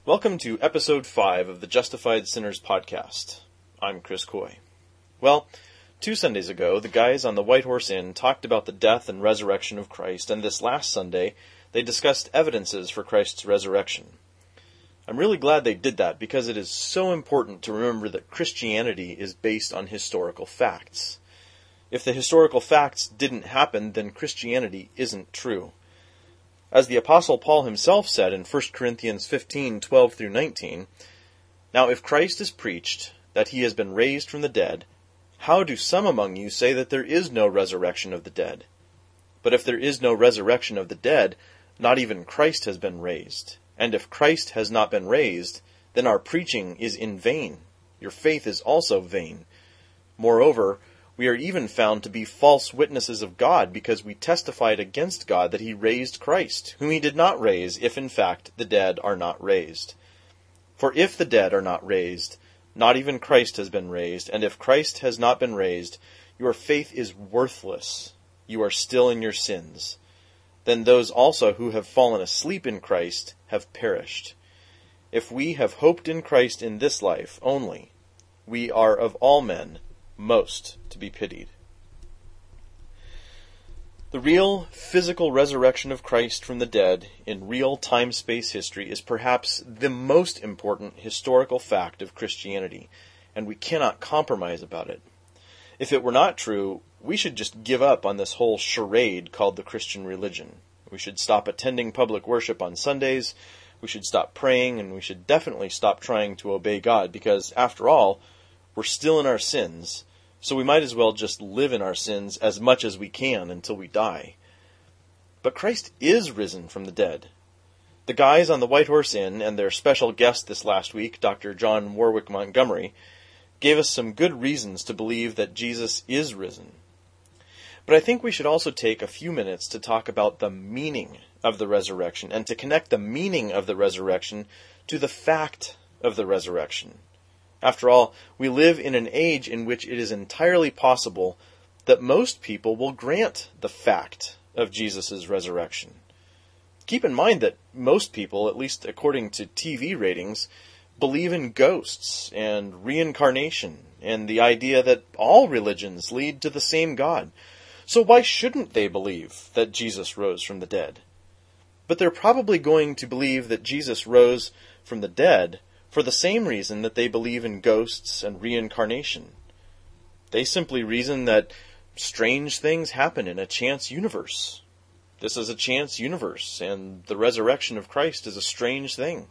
Welcome to episode 5 of the Justified Sinners podcast. I'm Chris Coy. Well, 2 Sundays ago, the guys on the White Horse Inn talked about the death and resurrection of Christ, and this last Sunday, they discussed evidences for Christ's resurrection. I'm really glad they did that because it is so important to remember that Christianity is based on historical facts. If the historical facts didn't happen, then Christianity isn't true. As the Apostle Paul himself said in 1 Corinthians 15:12-19, "Now if Christ is preached, that he has been raised from the dead, how do some among you say that there is no resurrection of the dead? But if there is no resurrection of the dead, not even Christ has been raised. And if Christ has not been raised, then our preaching is in vain. Your faith is also vain. Moreover, we are even found to be false witnesses of God, because we testified against God that he raised Christ, whom he did not raise, if in fact the dead are not raised. For if the dead are not raised, not even Christ has been raised, and if Christ has not been raised, your faith is worthless. You are still in your sins. Then those also who have fallen asleep in Christ have perished. If we have hoped in Christ in this life only, we are of all men most to be pitied." The real physical resurrection of Christ from the dead in real time-space history is perhaps the most important historical fact of Christianity, and we cannot compromise about it. If it were not true, we should just give up on this whole charade called the Christian religion. We should stop attending public worship on Sundays, we should stop praying, and we should definitely stop trying to obey God, because, after all, we're still in our sins, so we might as well just live in our sins as much as we can until we die. But Christ is risen from the dead. The guys on the White Horse Inn and their special guest this last week, Dr. John Warwick Montgomery, gave us some good reasons to believe that Jesus is risen. But I think we should also take a few minutes to talk about the meaning of the resurrection, and to connect the meaning of the resurrection to the fact of the resurrection. After all, we live in an age in which it is entirely possible that most people will grant the fact of Jesus' resurrection. Keep in mind that most people, at least according to TV ratings, believe in ghosts and reincarnation and the idea that all religions lead to the same God. So why shouldn't they believe that Jesus rose from the dead? But they're probably going to believe that Jesus rose from the dead for the same reason that they believe in ghosts and reincarnation. They simply reason that strange things happen in a chance universe. This is a chance universe, and the resurrection of Christ is a strange thing.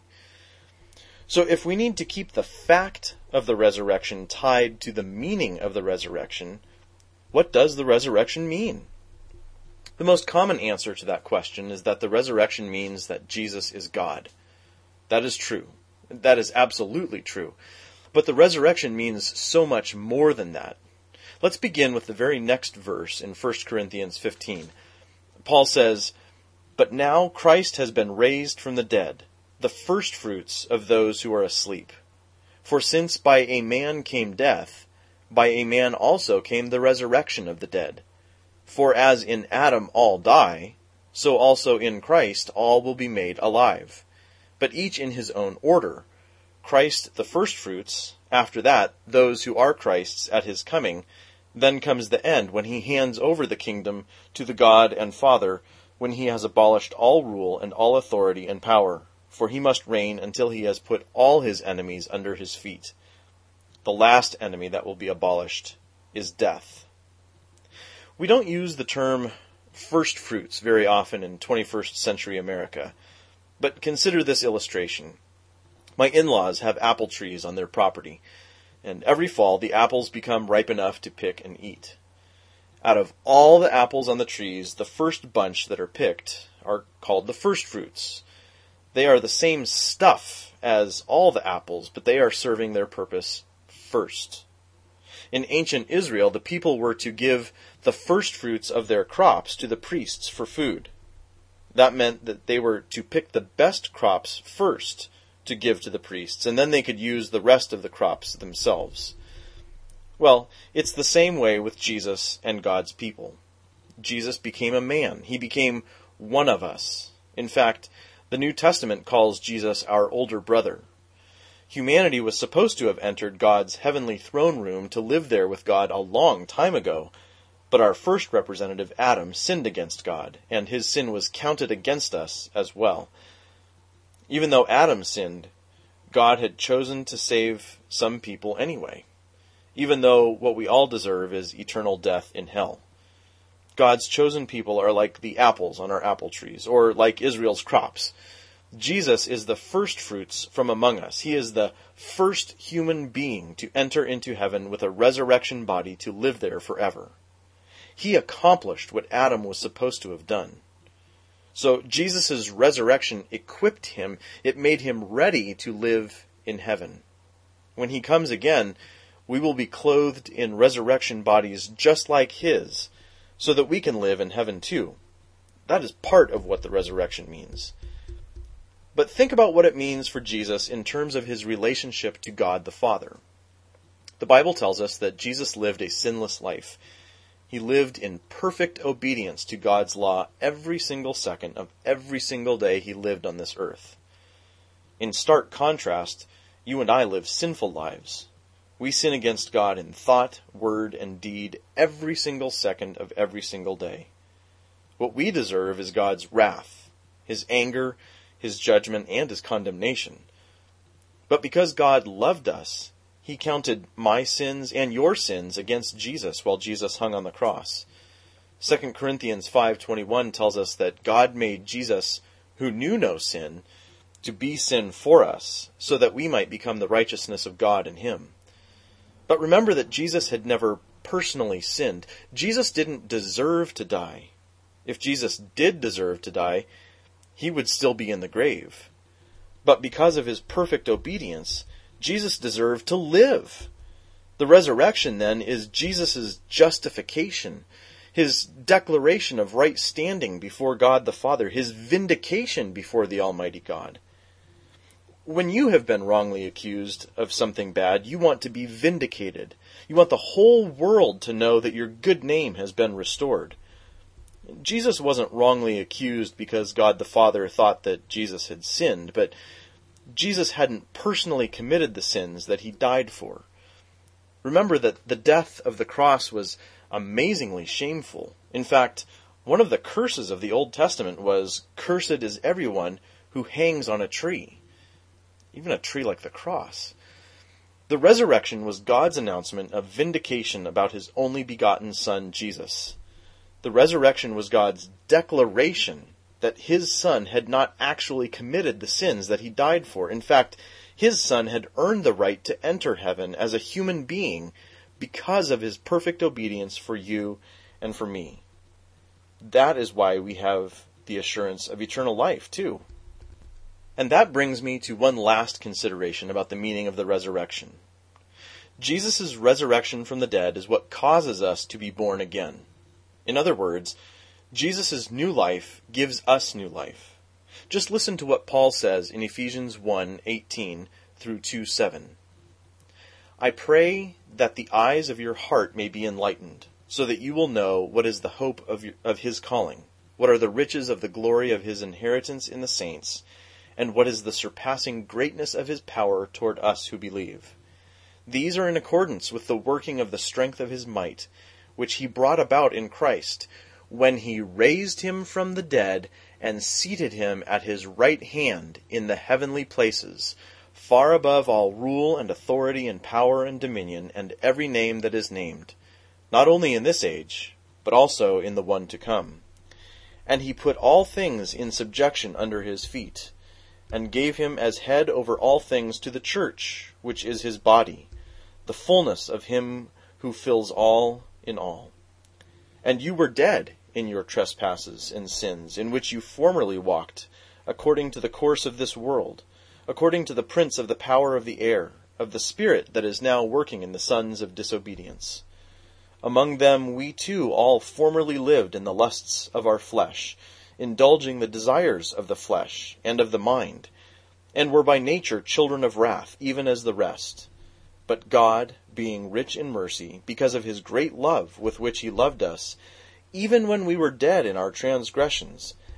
So if we need to keep the fact of the resurrection tied to the meaning of the resurrection, what does the resurrection mean? The most common answer to that question is that the resurrection means that Jesus is God. That is true. That is absolutely true. But the resurrection means so much more than that. Let's begin with the very next verse in 1 Corinthians 15. Paul says, "But now Christ has been raised from the dead, the firstfruits of those who are asleep. For since by a man came death, by a man also came the resurrection of the dead. For as in Adam all die, so also in Christ all will be made alive. But each in his own order. Christ the firstfruits, after that those who are Christ's at his coming. Then comes the end, when he hands over the kingdom to the God and Father, when he has abolished all rule and all authority and power. For he must reign until he has put all his enemies under his feet." The last enemy that will be abolished is death. We don't use the term firstfruits very often in 21st century America. But consider this illustration. My in-laws have apple trees on their property, and every fall the apples become ripe enough to pick and eat. Out of all the apples on the trees, the first bunch that are picked are called the firstfruits. They are the same stuff as all the apples, but they are serving their purpose first. In ancient Israel, the people were to give the firstfruits of their crops to the priests for food. That meant that they were to pick the best crops first to give to the priests, and then they could use the rest of the crops themselves. Well, it's the same way with Jesus and God's people. Jesus became a man. He became one of us. In fact, The New Testament calls Jesus our older brother. Humanity was supposed to have entered God's heavenly throne room to live there with God a long time ago, but our first representative, Adam, sinned against God, and his sin was counted against us as well. Even though Adam sinned, God had chosen to save some people anyway, even though what we all deserve is eternal death in hell. God's chosen people are like the apples on our apple trees, or like Israel's crops. Jesus is the first fruits from among us. He is the first human being to enter into heaven with a resurrection body to live there forever. He accomplished what Adam was supposed to have done. So Jesus' resurrection equipped him. It made him ready to live in heaven. When he comes again, we will be clothed in resurrection bodies just like his, so that we can live in heaven too. That is part of what the resurrection means. But think about what it means for Jesus in terms of his relationship to God the Father. The Bible tells us that Jesus lived a sinless life. He lived in perfect obedience to God's law every single second of every single day he lived on this earth. In stark contrast, you and I live sinful lives. We sin against God in thought, word, and deed every single second of every single day. What we deserve is God's wrath, his anger, his judgment, and his condemnation. But because God loved us, he counted my sins and your sins against Jesus while Jesus hung on the cross. 2 Corinthians 5:21 tells us that God made Jesus, who knew no sin, to be sin for us, so that we might become the righteousness of God in him. But remember that Jesus had never personally sinned. Jesus didn't deserve to die. If Jesus did deserve to die, he would still be in the grave. But because of his perfect obedience, Jesus deserved to live. The resurrection, then, is Jesus' justification, his declaration of right standing before God the Father, his vindication before the Almighty God. When you have been wrongly accused of something bad, you want to be vindicated. You want the whole world to know that your good name has been restored. Jesus wasn't wrongly accused because God the Father thought that Jesus had sinned, but Jesus hadn't personally committed the sins that he died for. Remember that the death of the cross was amazingly shameful. In fact, one of the curses of the Old Testament was, "Cursed is everyone who hangs on a tree." Even a tree like the cross. The resurrection was God's announcement of vindication about his only begotten Son, Jesus. The resurrection was God's declaration that his Son had not actually committed the sins that he died for. In fact, his Son had earned the right to enter heaven as a human being because of his perfect obedience for you and for me. That is why we have the assurance of eternal life, too. And that brings me to one last consideration about the meaning of the resurrection. Jesus' resurrection from the dead is what causes us to be born again. In other words, Jesus' new life gives us new life. Just listen to what Paul says in Ephesians 1:18 through 2:7. "I pray that the eyes of your heart may be enlightened, so that you will know what is the hope of his calling, what are the riches of the glory of his inheritance in the saints, and what is the surpassing greatness of his power toward us who believe. These are in accordance with the working of the strength of his might, which he brought about in Christ, when he raised him from the dead and seated him at his right hand in the heavenly places, far above all rule and authority and power and dominion and every name that is named, not only in this age, but also in the one to come. And he put all things in subjection under his feet, and gave him as head over all things to the church, which is his body, the fullness of him who fills all in all. And you were dead in your trespasses and sins, in which you formerly walked, according to the course of this world, according to the prince of the power of the air, of the spirit that is now working in the sons of disobedience. Among them we too all formerly lived in the lusts of our flesh, indulging the desires of the flesh and of the mind, and were by nature children of wrath, even as the rest. But God, being rich in mercy, because of his great love with which he loved us, even when we were dead in our transgressions,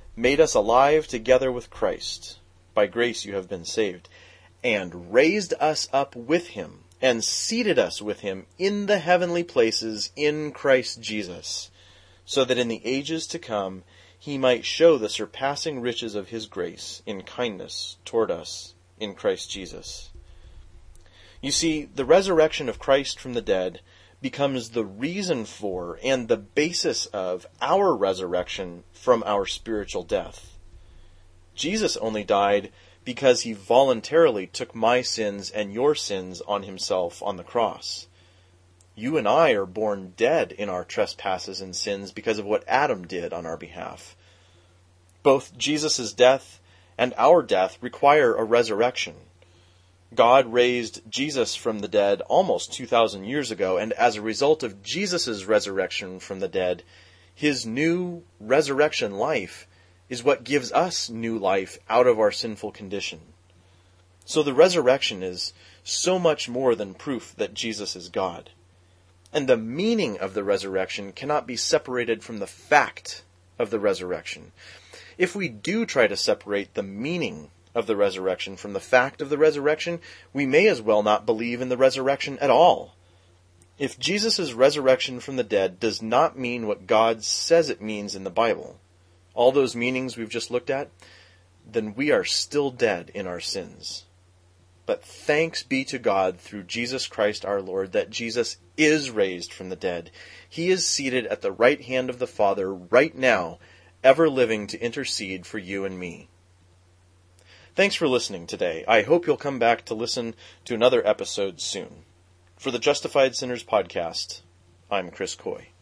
made us alive together with Christ. By grace you have been saved, and raised us up with him, and seated us with him in the heavenly places in Christ Jesus, so that in the ages to come he might show the surpassing riches of his grace in kindness toward us in Christ Jesus. You see, the resurrection of Christ from the dead becomes the reason for and the basis of our resurrection from our spiritual death. Jesus only died because he voluntarily took my sins and your sins on himself on the cross. You and I are born dead in our trespasses and sins because of what Adam did on our behalf. Both Jesus' death and our death require a resurrection. God raised Jesus from the dead almost 2,000 years ago, and as a result of Jesus' resurrection from the dead, his new resurrection life is what gives us new life out of our sinful condition. So the resurrection is so much more than proof that Jesus is God. And the meaning of the resurrection cannot be separated from the fact of the resurrection. If we do try to separate the meaning of the resurrection from the fact of the resurrection, we may as well not believe in the resurrection at all. If Jesus' resurrection from the dead does not mean what God says it means in the Bible, all those meanings we've just looked at, then we are still dead in our sins. But thanks be to God through Jesus Christ our Lord that Jesus is raised from the dead. He is seated at the right hand of the Father right now, ever living to intercede for you and me. Thanks for listening today. I hope you'll come back to listen to another episode soon. For the Justified Sinners podcast, I'm Chris Coy.